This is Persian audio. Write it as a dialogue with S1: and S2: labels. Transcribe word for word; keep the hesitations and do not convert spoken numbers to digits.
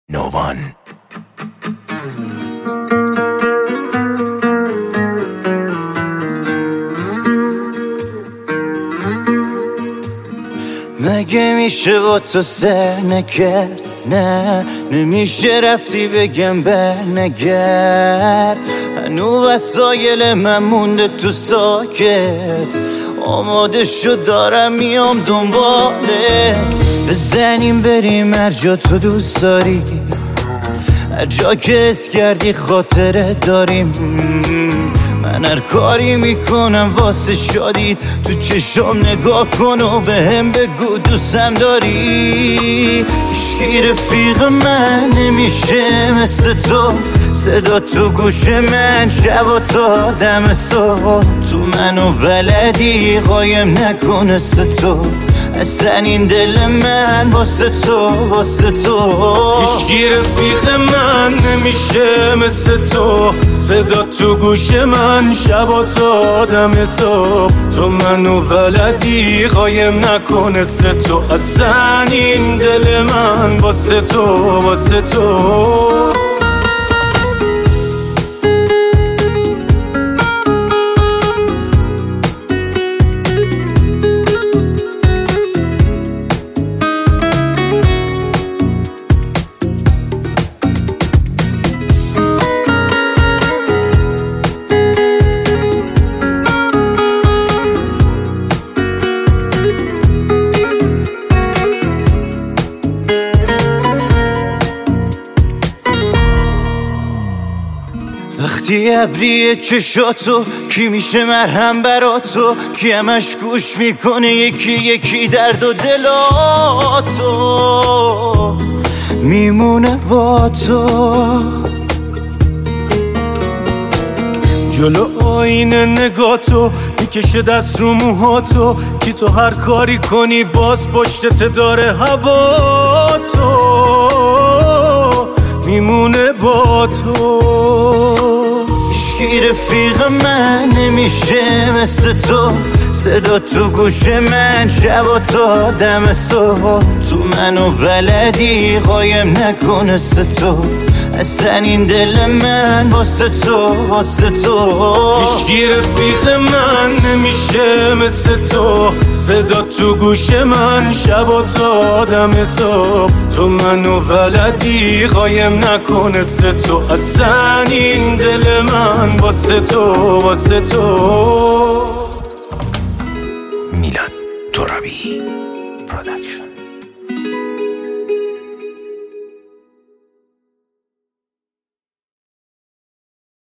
S1: نووان. مگه میشه با تو سر نکرد؟ نه نمیشه رفتی بگم بر نگرد. هنو وسایل من مونده تو ساکت، آماده شد دارم میام دنبالت. بزنیم بریم هر جا تو دوست داری، هر جا که اس کردی خاطره داریم. من هر کاری میکنم واسه شادیت، تو چشام نگاه کن و به هم بگو دوستم داری. هیچکی رفیق من نمیشه مثل تو، صدا تو گوش من شب و تا دم صبح. تو منو بلدی قایم نکنه تو، اصلا این دل من واسه تو واسه تو.
S2: هیچکی رفیق من نمیشه مثل تو، صدا تو گوش من شب و تا دم صبح. تو منو بلدی قایم نکنه تو، اصلا این دل من واسه تو واسه تو.
S1: وقتی ابریه چشاتو کی میشه مرهم برا تو، کی همش گوش میکنه یکی یکی درد و دلاتو میمونه با تو.
S2: جلو آینه نگاتو میکشه دست رو موهاتو، کی تو هر کاری کنی باز پشتت داره هوا تو میمونه با تو.
S1: هیچکی رفیق من نمیشه مثل تو، صدا تو گوش من شب و تا دم صبح. تو منو بلدی قایم نکنه تو، اصلا این دل من واسه تو واسه تو.
S2: هیچکی رفیق من نمیشه مثل تو، صدا تو گوش من شب و تا دم صبح. تو منو بلدی قایم نکنه تو، اصلا این دل من واسه تو واسه تو.